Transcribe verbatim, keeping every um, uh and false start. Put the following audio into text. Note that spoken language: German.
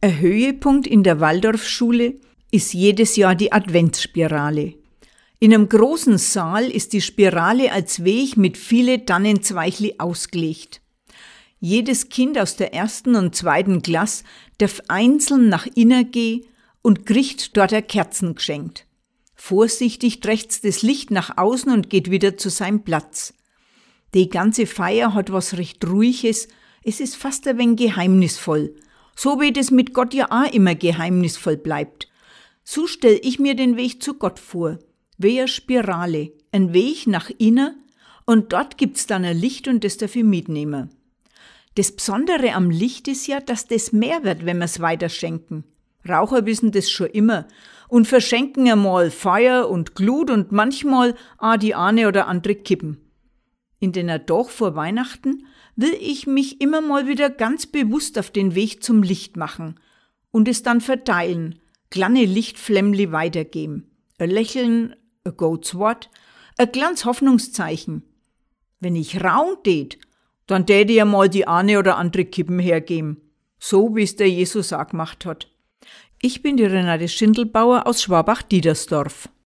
Ein Höhepunkt in der Waldorfschule ist jedes Jahr die Adventsspirale. In einem großen Saal ist die Spirale als Weg mit viele Tannenzweichli ausgelegt. Jedes Kind aus der ersten und zweiten Klasse darf einzeln nach innen gehen und kriegt dort ein Kerzen geschenkt. Vorsichtig trächt's das Licht nach außen und geht wieder zu seinem Platz. Die ganze Feier hat was recht Ruhiges, es ist fast ein wenig geheimnisvoll. So wie das mit Gott ja auch immer geheimnisvoll bleibt. So stell ich mir den Weg zu Gott vor, wie eine Spirale, ein Weg nach innen und dort gibt's dann ein Licht und das darf ich mitnehmen. Das Besondere am Licht ist ja, dass das mehr wird, wenn wir's weiterschenken. Raucher wissen das schon immer und verschenken einmal Feuer und Glut und manchmal auch die eine oder andere Kippen. In den Tag vor Weihnachten will ich mich immer mal wieder ganz bewusst auf den Weg zum Licht machen und es dann verteilen, kleine Lichtflämmli weitergeben. Ein Lächeln, ein gutes Wort, ein kleines Hoffnungszeichen. Wenn ich raun tät, dann tät ich einmal die eine oder andere Kippen hergeben, so wie es der Jesus auch gemacht hat. Ich bin die Renate Schindelbauer aus Schwabach-Diedersdorf.